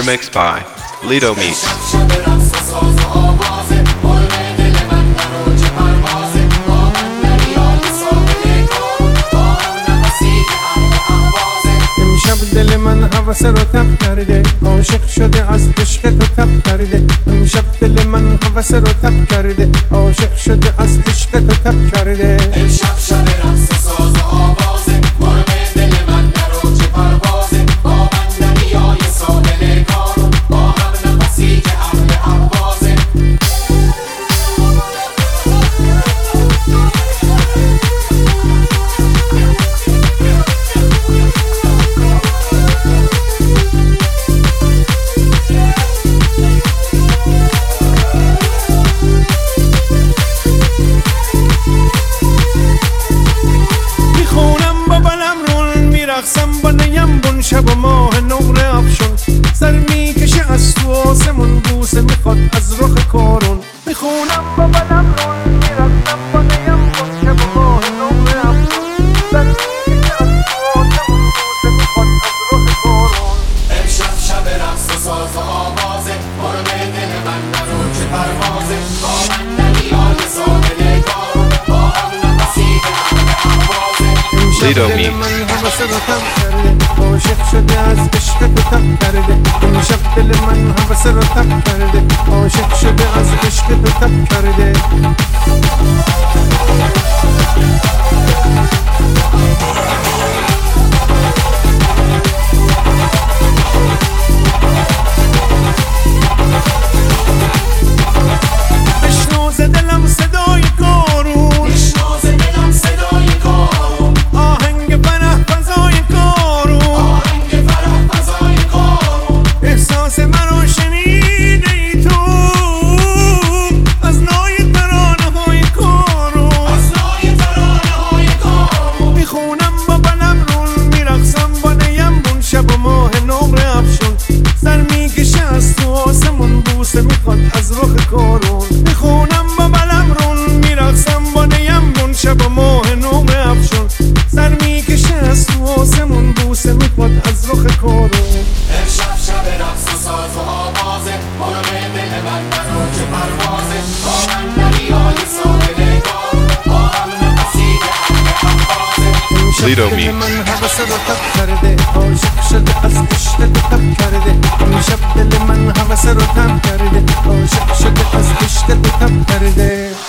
Remixed by Lido Meat. دل من هوس رو تب کرده عاشق شده از عشق تو تب کرده امشب دل من هوس رو تب کرده عاشق شده از عشق تو تب کرده امشب شب رقص و ساز و آوازه مرغ دل من در اوج پروازه با بندریای ساحل کارون با هم نفسی که اهل اهوازه رقصم با نیم بون شب و ماه نقره افشون سر میکشه از تو آسمون بوسه میخواد از رخ کارون میخونم با بلم رون میرقصم با نیم بون شب و ماه نقره افشون سر میکشه از تو آسمون بوسه میخواد از رخ کارون امشب شب رقص و ساز و آوازه مرغ دل من در اوج پروازه با بندریای ساحل کارون با هم نفسی که اهل اهوازه Lido Meat. عاشق شده از عشق تو تب کرده امشب دل من هوس رو تب کرده عاشق شده از عشق تو تب کرده بشنو ز دلم صدای کارون بشنو ز دلم صدای کارون آهنگ فرح فضای کارون آهنگ فرح فضای کارون احساس مرا شنیده ای تو از نای ترانه های کارون از نای ترانه های کارون میخونم با بلم رون میرقصم با نیم بون شب و ماه نقره افشون سر میکشه از تو آسمون بوسه میخواد از رخ کارون میخونم با بلم رون میرقصم با نیم بون شب و ماه نقره افشون سر میکشه از تو آسمون بوسه میخواد از رخ کارون امشب شب رقص و ساز و آوازه مرغ دل من در اوج پروازه با بندریای ساحل کارون با هم نفسی که اهل اهوازه Lido دل Meat. من هوس رو تب کرده عاشق شده از عشق تو تب کرده امشب دل من هوس رو تب کرده عاشق شده از عشق تو تب کرده